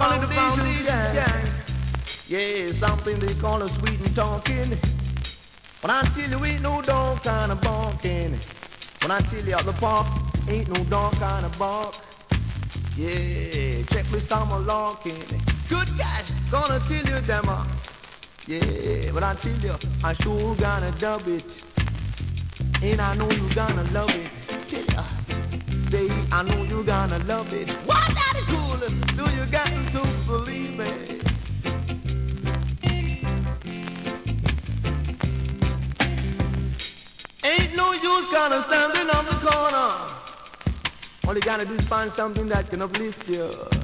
foundation gang. Yeah, something they call a sweet and talking. When I tell you ain't no dog kind of barking. When I tell you out the park ain't no dog kind of bark. Yeah, checklist I'm a locking. Good guys, gonna tell you them up. Yeah, but I tell you, I sure gonna dub it. And I know you gonna love it. Tell ya, say I know you gonna love it. What that is cool? Do you got to believe it? Ain't no use gonna standing on the corner. All you gotta do is find something that can uplift you.